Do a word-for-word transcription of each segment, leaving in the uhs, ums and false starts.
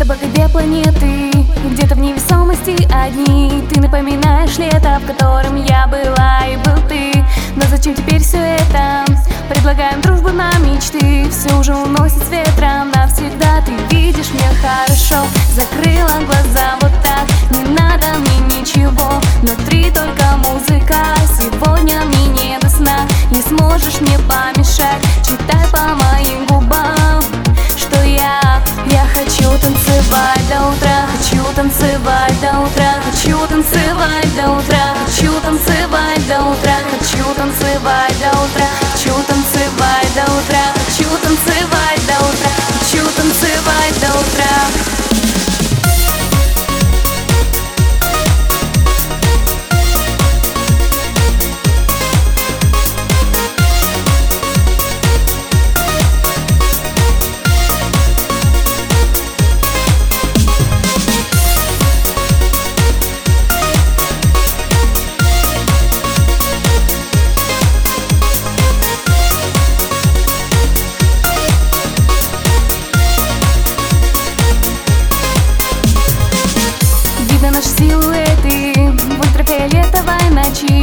тобой как две планеты, где-то в невесомости одни. Ты напоминаешь лето, в котором я была и был ты. Но зачем теперь все это? Предлагаем дружбу на мечты. Все уже уносит с ветром навсегда. Ты видишь меня хорошо, закрыла глаза вот так. Не надо мне ничего, внутри только музыка. Сегодня мне не до сна, не сможешь мне помешать. Читай по моим губам, что я Я хочу танцевать до утра, хочу танцевать до утра, хочу танцевать до утра, хочу танцевать до утра, хочу танцевать до утра, хочу танцевать до утра, хочу танцевать до утра, хочу танцевать до утра. Наши силуэты в ультрафиолетовой ночи.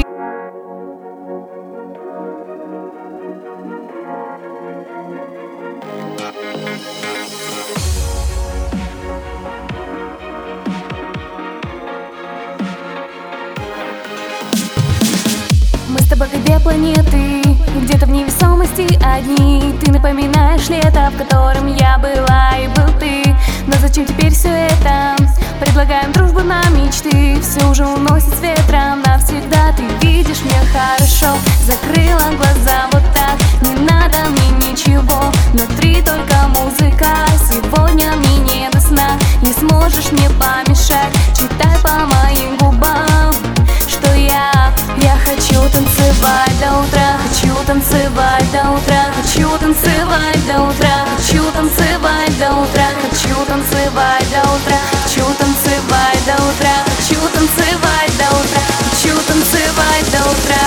Мы с тобой как две планеты, где-то в невесомости одни. Ты напоминаешь лето, в котором я была и был ты. Но зачем теперь все это? Предлагаем дружбу на мечты. Все уже уносит с ветром навсегда. Ты видишь меня хорошо, закрыла глаза вот так. Не надо мне ничего, внутри только музыка. Сегодня мне не до сна, не сможешь мне помешать. Читай по моим губам, что я Я хочу танцевать до утра, хочу танцевать до утра, хочу танцевать до утра, хочу танцевать до утра, хочу танцевать до утра, хочу танцевать до утра, хочу танцевать до утра, хочу танцевать до утра.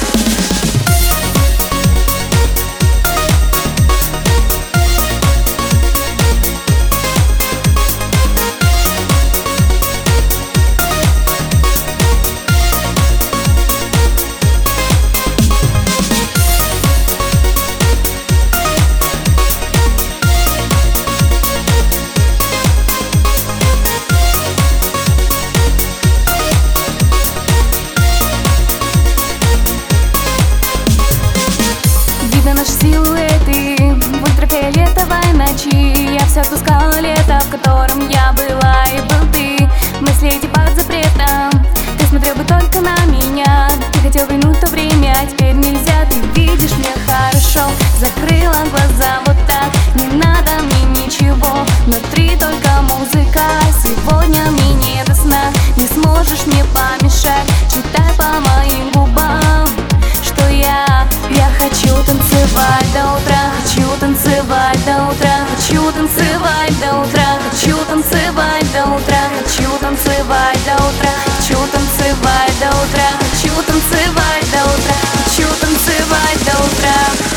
Наши силуэты в ультрафиолетовой ночи. Я все отпускала лето, в котором я была и был ты. Мысли эти под запретом, ты смотрел бы только на меня. Ты хотел вернуть то время, а теперь нельзя. Ты видишь меня хорошо, закрыла глаза вот так. Не надо мне ничего, внутри только музыка. Сегодня мне не до сна, не сможешь мне помешать. Читай по моим губам, что я Я хочу танцевать до утра, хочу танцевать до утра, хочу танцевать до утра, хочу танцевать до утра, хочу танцевать до утра, хочу танцевать до утра, хочу танцевать до утра, хочу танцевать до утра.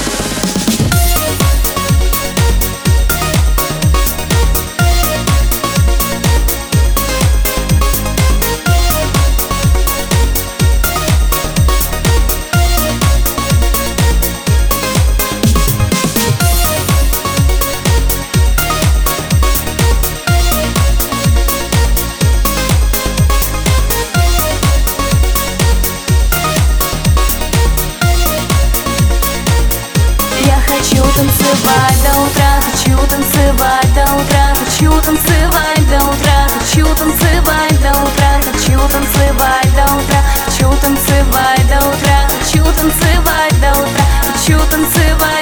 Хочу танцевать до утра, хочу танцевать до утра, хочу танцевать до утра, хочу танцевать до утра, хочу танцевать до утра, хочу танцевать до утра, хочу танцевать до утра, хочу танцевать.